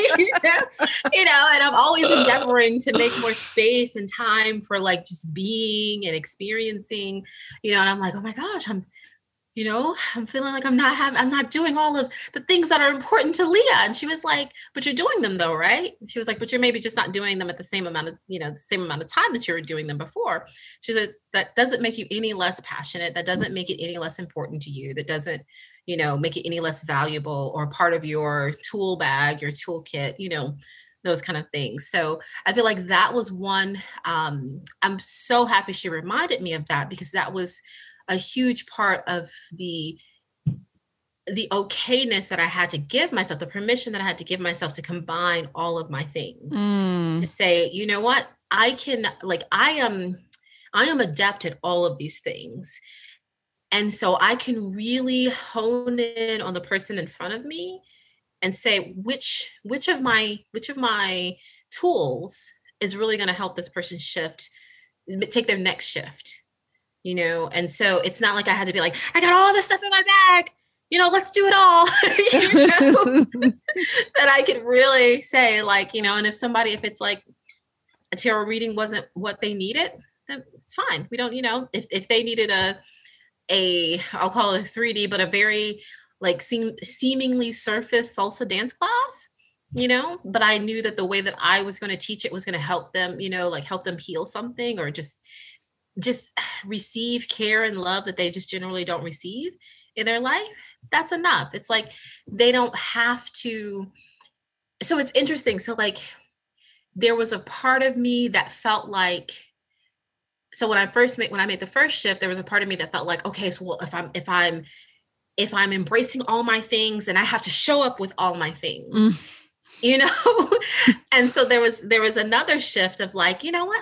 I'm always endeavoring to make more space and time for like just being and experiencing, and I'm like, oh my gosh, I'm feeling like I'm not doing all of the things that are important to Leah. And she was like, but you're doing them though, right? She was like, but you're maybe just not doing them at the same amount of, the same amount of time that you were doing them before. She said, that doesn't make you any less passionate. That doesn't make it any less important to you. That doesn't, make it any less valuable or part of your tool bag, your toolkit, those kind of things. So I feel like that was one, I'm so happy she reminded me of that, because that was a huge part of the okayness that I had to give myself, the permission that I had to give myself to combine all of my things, to say, you know what, I am adept at all of these things. And so I can really hone in on the person in front of me and say, which of my tools is really going to help this person take their next shift. And so it's not like I had to be like, I got all this stuff in my bag, let's do it all. That I could really say, like, and if it's like a tarot reading wasn't what they needed, then it's fine. We don't, if they needed I'll call it a 3D, but a very like seemingly surface salsa dance class, but I knew that the way that I was going to teach it was going to help them, help them heal something, or just receive care and love that they just generally don't receive in their life. That's enough. It's like, they don't have to. So it's interesting. So like, there was a part of me that felt like, so when I made the first shift, there was a part of me that felt like, okay, so if I'm embracing all my things, and I have to show up with all my things, and so there was another shift of like, you know what?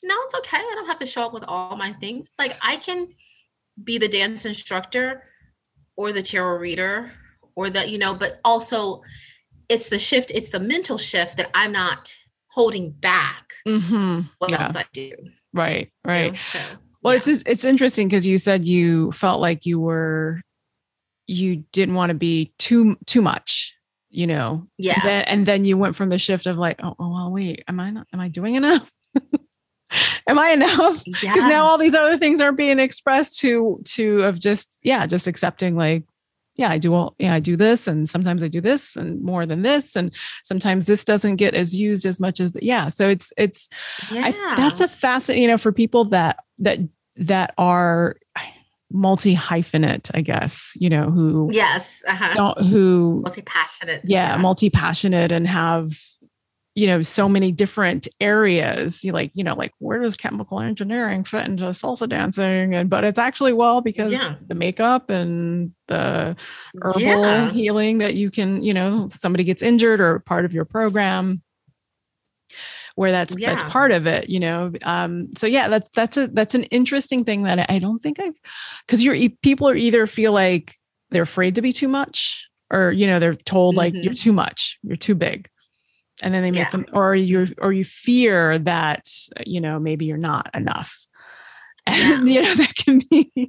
no, it's okay. I don't have to show up with all my things. It's like I can be the dance instructor or the tarot reader or the, but also it's the shift, it's the mental shift that I'm not holding back what else I do. Right. Right. So, well, it's interesting because you said you felt like you didn't want to be too much, Yeah. And then you went from the shift of like, oh, well, wait, am I doing enough? Am I enough? Because now all these other things are being expressed to of just accepting like, I do this. And sometimes I do this and more than this. And sometimes this doesn't get as used as much as, so it's, that's a fascinating, for people that are multi-hyphenate, I guess, who, who multi-passionate. Multi-passionate and have, so many different areas. Like where does chemical engineering fit into salsa dancing? But it's actually because the makeup and the herbal healing that you can, somebody gets injured or part of your program where that's part of it, so that's an interesting thing that I don't think because people are either feel like they're afraid to be too much or, they're told like you're too much, you're too big. And then they make them, or you fear that, maybe you're not enough. And, that can be,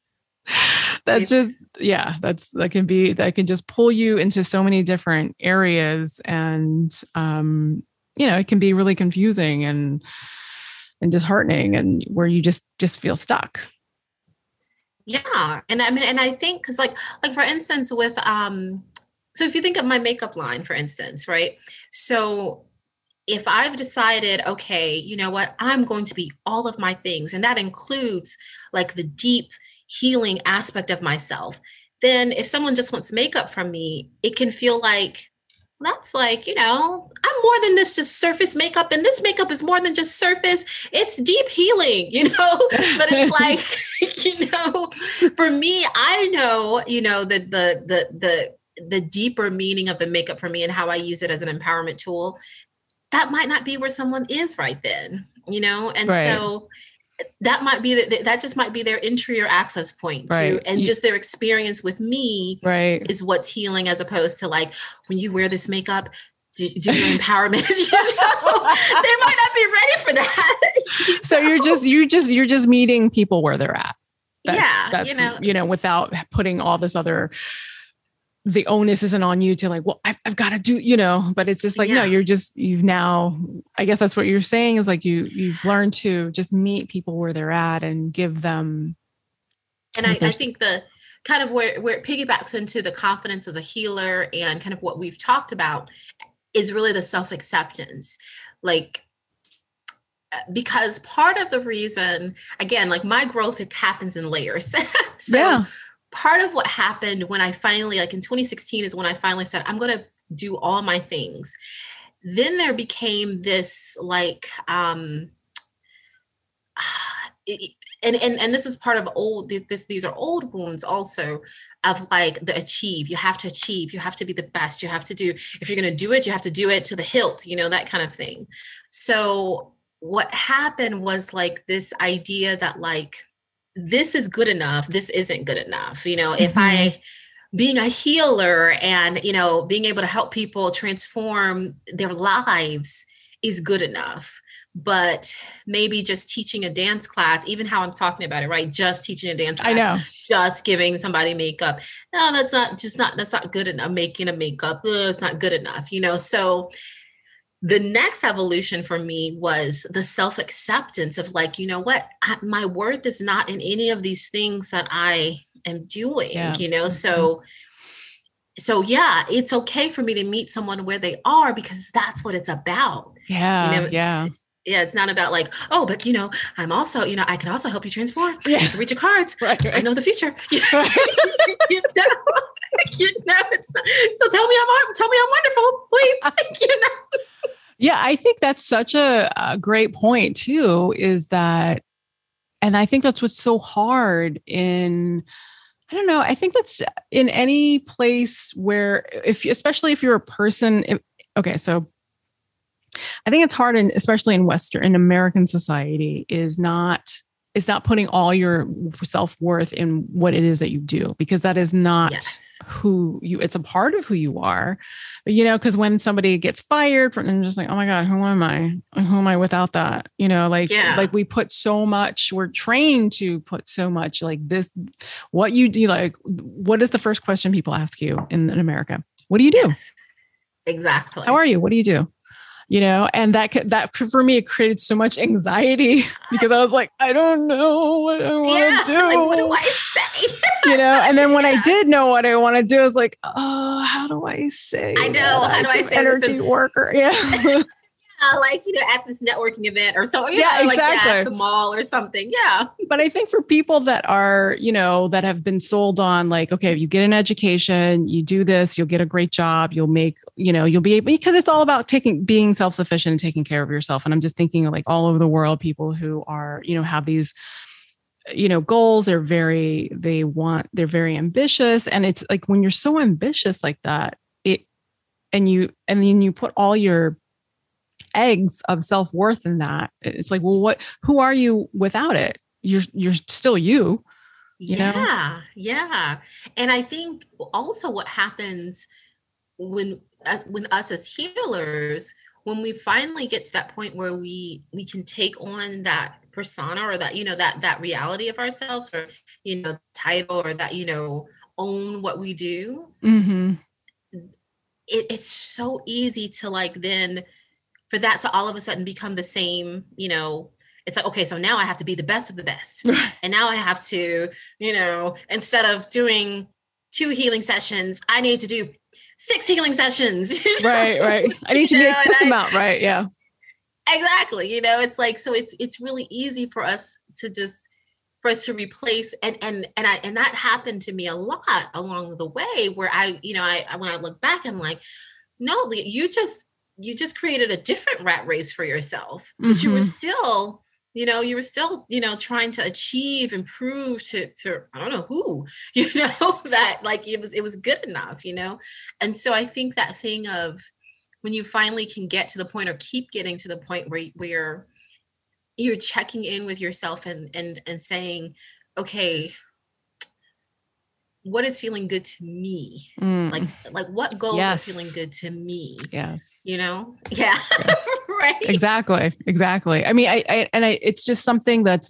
that can just pull you into so many different areas. And, it can be really confusing and disheartening and where you just feel stuck. Yeah. And I mean, and I think, cause like for instance, with, so if you think of my makeup line, for instance, right? So if I've decided, okay, you know what, I'm going to be all of my things, and that includes like the deep healing aspect of myself, then if someone just wants makeup from me, it can feel like, that's like, I'm more than this just surface makeup, and this makeup is more than just surface. It's deep healing, but it's like, for me, I know, that the deeper meaning of the makeup for me and how I use it as an empowerment tool, that might not be where someone is right then, and so that might be that just might be their entry or access point to, and just their experience with me is what's healing, as opposed to like, when you wear this makeup, do your empowerment, they might not be ready for that. So you're just meeting people where they're at. That's without putting all this other, the onus isn't on you to like, well, I've got to do, but it's just like, no, you've now, I guess that's what you're saying is like, you've learned to just meet people where they're at and give them. And I think the kind of where it piggybacks into the confidence as a healer and kind of what we've talked about is really the self-acceptance. Like, because part of the reason, again, like my growth, it happens in layers. Part of what happened when I finally, like in 2016 is when I finally said, I'm going to do all my things. Then there became this like, and this is part of these are old wounds also, of like the achieve. You have to achieve, you have to be the best, you have to do, if you're going to do it, you have to do it to the hilt, that kind of thing. So what happened was like this idea that like, this is good enough, this isn't good enough. If being a healer and, being able to help people transform their lives is good enough. But maybe just teaching a dance class, even how I'm talking about it, right? Just teaching a dance class, I know. Just giving somebody makeup. No, that's not good enough. Making a makeup, it's not good enough, So the next evolution for me was the self-acceptance of like, my worth is not in any of these things that I am doing, So it's okay for me to meet someone where they are, because that's what it's about. Yeah. It's not about like, oh, but I'm also, I can also help you transform. I can read your cards. Right. I know the future. It's not. So tell me I'm wonderful, please. Yeah, I think that's such a great point too, is that, and I think that's what's so hard in, I don't know, I think that's in any place where, especially if you're a person, okay, so I think it's hard, especially in American society, is not putting all your self-worth in what it is that you do, because that is not who you, it's a part of who you are. But, because when somebody gets fired from, and just like, oh my God, who am I? Who am I without that? Like we put so much, we're trained to put so much like this, what you do, like, what is the first question people ask you in America? What do you do? Yes, exactly. How are you? What do you do? And that for me, it created so much anxiety because I was like, I don't know what I want to do. Like, what do I say? And then when I did know what I want to do, I was like, oh, how do I say? I know. How do I say energy worker? Yeah. Like, at this networking event or so, exactly. Like at the mall or something. Yeah. But I think for people that are, that have been sold on like, okay, you get an education, you do this, you'll get a great job, you'll make, you'll be able, because it's all about being self-sufficient and taking care of yourself. And I'm just thinking of like all over the world, people who are, have these, goals. They're very ambitious. And it's like, when you're so ambitious like that, and then you put all your eggs of self-worth in that, it's like, well, who are you without it? You're still you know? Yeah. And I think also what happens when us as healers, when we finally get to that point where we can take on that persona or that, that reality of ourselves, or, title, or that, own what we do. Mm-hmm. It's so easy to like, then for that to all of a sudden become the same, it's like, okay, so now I have to be the best of the best. And now I have to, instead of doing 2 healing sessions, I need to do 6 healing sessions. Right. I need to make this amount, right? Yeah. Exactly. It's like, so it's really easy for us to replace, and that happened to me a lot along the way, where I when I look back, I'm like, no, you just created a different rat race for yourself, but mm-hmm. you were still, trying to achieve and prove to I don't know who, that like it was good enough, And so I think that thing of when you finally can get to the point, or keep getting to the point where you're checking in with yourself and saying, okay, what is feeling good to me? Like what goals are feeling good to me? Yes. Yeah. Yes. Right. Exactly. I mean, it's just something that's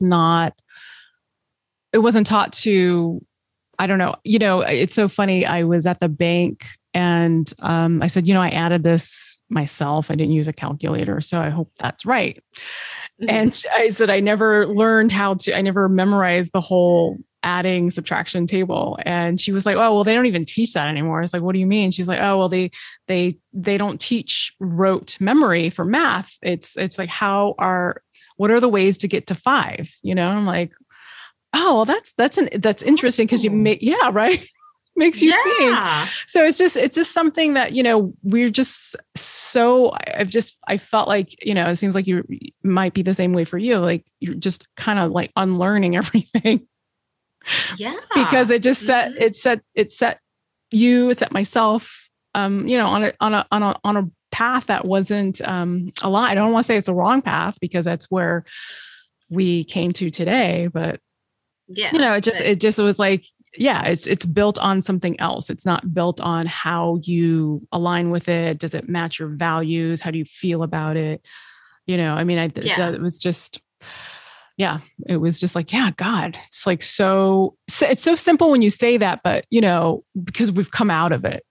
it wasn't taught to, I don't know, it's so funny. I was at the bank and I said, I added this myself. I didn't use a calculator, so I hope that's right. Mm-hmm. And I said, I never memorized the whole adding subtraction table. And she was like, oh, well, they don't even teach that anymore. I was like, what do you mean? She's like, oh, well, they don't teach rote memory for math. It's like, what are the ways to get to 5? I'm like, oh, well, that's interesting. Cause right. Makes you think. So it's just something that, we're just so, I felt like, it seems like you might be the same way for you. Like you're just kind of like unlearning everything. Yeah. Because it just it set myself, on a path that wasn't a lot. I don't want to say it's a wrong path, because that's where we came to today, but it just was like, it's built on something else. It's not built on how you align with it. Does it match your values? How do you feel about it? It was just, it was just like, God, it's like, it's so simple when you say that, but because we've come out of that.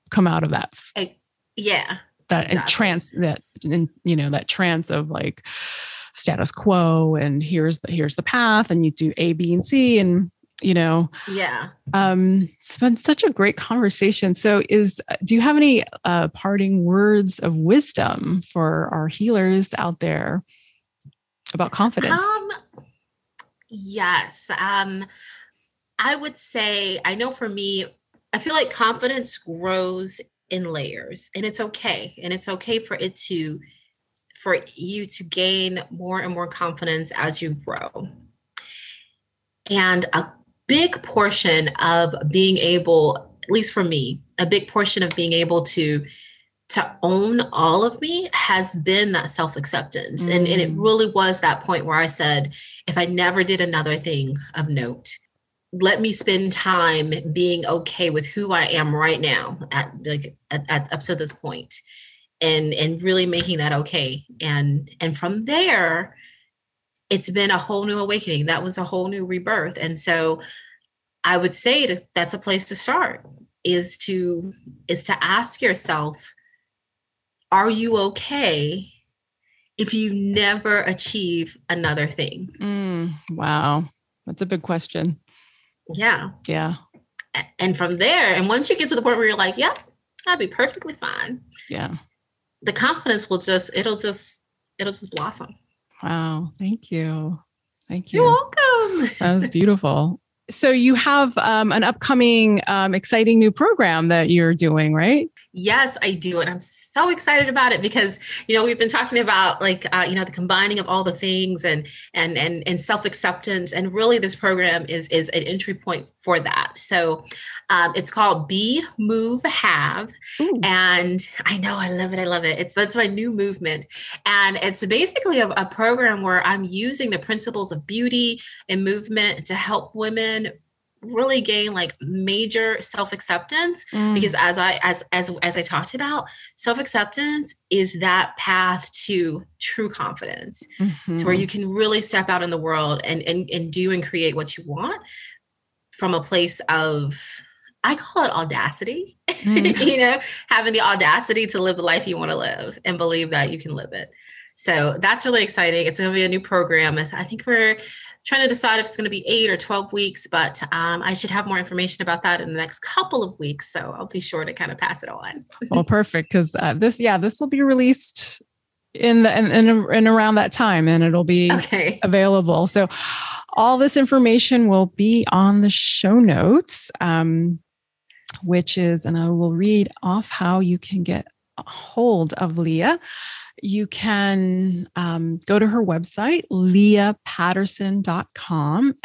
That exactly. That trance of like status quo, and here's the path, and you do A, B, and C, and it's been such a great conversation. So do you have any parting words of wisdom for our healers out there about confidence? Yes. I would say, I know for me, I feel like confidence grows in layers, and it's okay. And it's okay for you to gain more and more confidence as you grow. And a big portion of being able, at least for me, a big portion of being able to to own all of me has been that self-acceptance. And it really was that point where I said, if I never did another thing of note, let me spend time being okay with who I am right now at up to this point, and really making that okay. And from there, it's been a whole new awakening. That was a whole new rebirth. And so I would say that's a place to start, is to ask yourself, are you okay if you never achieve another thing? Wow. That's a big question. Yeah. Yeah. And from there, and once you get to the point where you're like, yep, I'll be perfectly fine. Yeah. The confidence it'll just blossom. Wow. Thank you. Thank you. You're welcome. That was beautiful. So you have an upcoming exciting new program that you're doing, right? Yes, I do. And I'm so excited about it because, we've been talking about the combining of all the things and self-acceptance. And really this program is an entry point for that. So it's called Be, Move, Have. Ooh. And I know, I love it. That's my new movement. And it's basically a program where I'm using the principles of beauty and movement to help women really gain major self-acceptance, because as I talked about, self-acceptance is that path to true confidence, to where you can really step out in the world and do and create what you want from a place of, I call it audacity, having the audacity to live the life you want to live and believe that you can live it. So that's really exciting. It's going to be a new program. I think we're trying to decide if it's going to be 8 or 12 weeks, but I should have more information about that in the next couple of weeks. So I'll be sure to kind of pass it on. Well, perfect. Because this will be released in around that time, and it'll be available. So all this information will be on the show notes, which is, and I will read off how you can get a hold of Leah. You can go to her website, leahpatterson.com,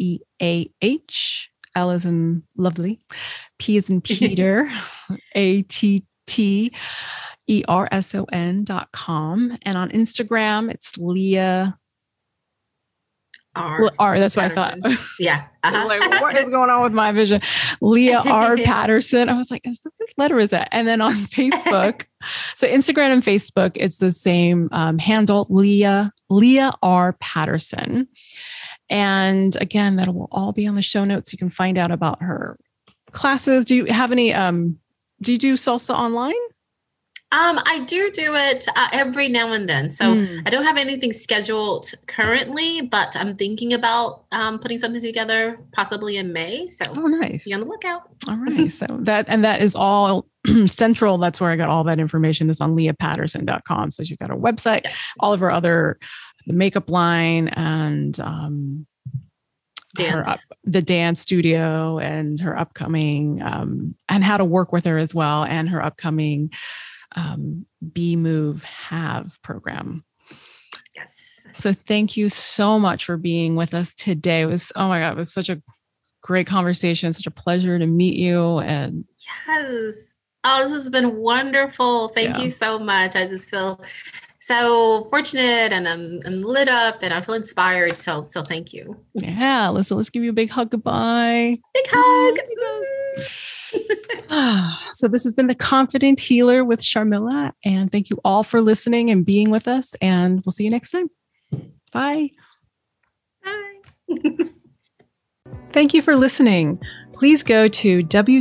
Leah, L as in lovely, P as in Peter, ATTERSON.com. And on Instagram, it's Leah R. That's what Patterson. I thought. Yeah. I was like, what is going on with my vision? Leah R. Patterson. I was like, what letter is that? And then on Facebook, so Instagram and Facebook, it's the same handle, Leah R. Patterson. And again, that will all be on the show notes. You can find out about her classes. Do you have any, do you do salsa online? I do it every now and then. So I don't have anything scheduled currently, but I'm thinking about putting something together possibly in May. So nice. Be on the lookout. All right. So that is all central. That's where I got all that information, is on leahpatterson.com. So she's got a website, yes. All of her the makeup line, and the dance studio, and her upcoming, and how to work with her as well, and her upcoming Be, Move, Have program. Yes. So thank you so much for being with us today. It was such a great conversation. Such a pleasure to meet you. And yes. Oh, this has been wonderful. Thank you so much. I just feel so fortunate, and I'm lit up, and I feel inspired. So thank you. Yeah. Let's give you a big hug. Goodbye. Big hug. So this has been The Confident Healer with Sharmila, and thank you all for listening and being with us, and we'll see you next time. Bye. Bye. Thank you for listening. Please go to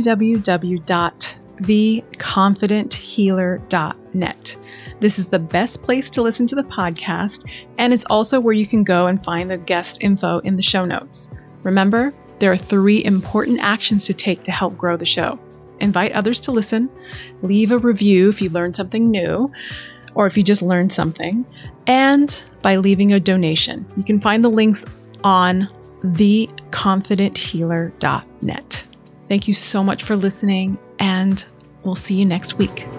www.theconfidenthealer.net. This is the best place to listen to the podcast, and it's also where you can go and find the guest info in the show notes. Remember, there are 3 important actions to take to help grow the show. Invite others to listen, leave a review if you learned something new, or if you just learned something, and by leaving a donation. You can find the links on theconfidenthealer.net. Thank you so much for listening, and we'll see you next week.